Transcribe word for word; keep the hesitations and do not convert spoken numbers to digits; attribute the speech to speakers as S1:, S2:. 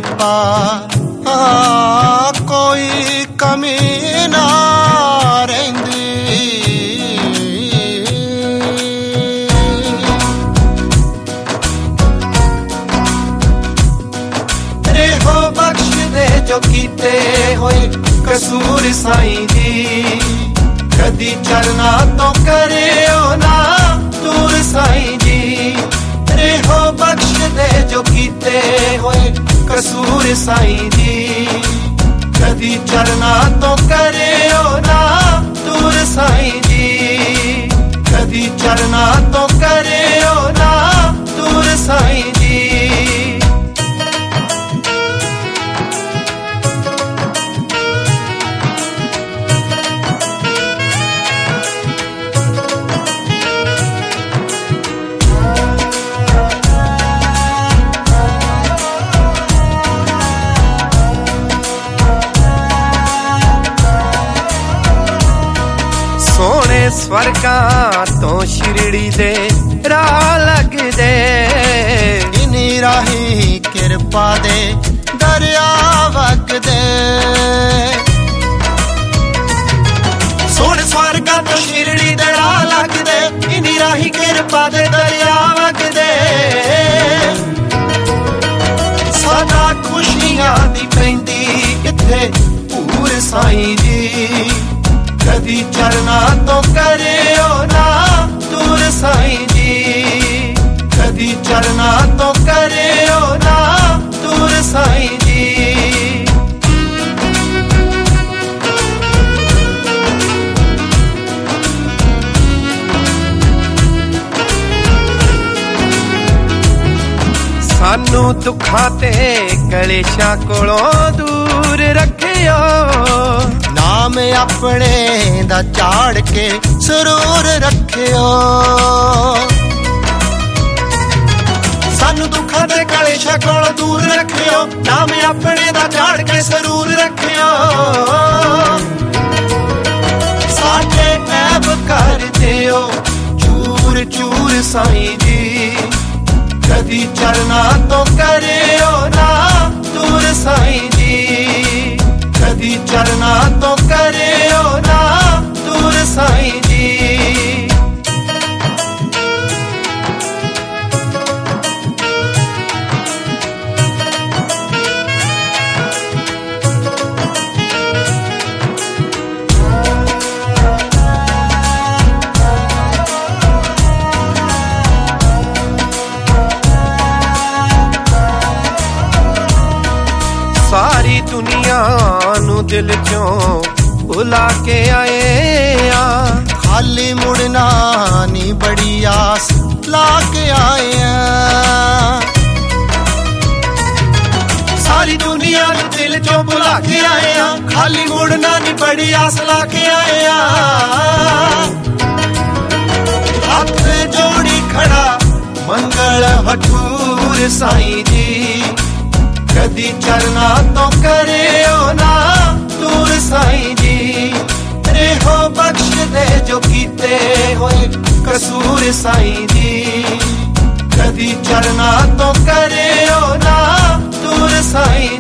S1: कृपा हाँ कोई कमी ना रहिंदी। रेहो बख्श दे जो कीते होए कसूर साईं जी, कदी चलना तो करे ओ ना दूर साईं जी। रेहो बख्श दे जो कीते होए कसूर साईं जी, कदी चलना तो करे ओ ना दूर साईं जी, कदी चलना तो करे ओ ना दूर साईं जी। सोने स्वर्गा तो शिरड़ी दे राह लग दे, इनी राही कृपा दे दरिया वग दे। सोने स्वर्गा तो शिरड़ी दे राह लग दे, इनी राही कृपा दे दरिया वग दे। सदा खुशियां दी पैंदी इत्थे पूर साईं जी, कदी चलना तो करे ओ ना दूर साईं जी, कदी चलना तो करे ओ ना दूर साईं जी। सानू दुखां ते कलेशां कोलों दूर रखियो, नाम अपने दा चाड़ के सुरूर रखियो। सानू दुखां ते कलेशां कोलों दूर रखियो, नाम अपने दा चाड़ के सुरूर रखियो। साडे ऐब कर दियो चूर चूर साईं जी, कदी चलना तो करे ओ ना दूर साईं जी, कदी चलना तो करे ओ ना दूर साईं जी। सारी दुनिया नू दिल चों भुला के आए आ, खाली मुड़ना नी बड़ी आस ला के आए आ। सारी दुनिया नू दिल चों भुला के आए आ, खाली मुड़ना नी बड़ी आस ला के आए आ। हाथ जोड़ी खड़ा मंगल हठूर साईं जी, कदी चलना तो करे ओ ना दूर साईं जी। रेहो बख्श दे जो कीते होए कसूर साईं जी, कदी चलना तो करे ओ ना दूर साईं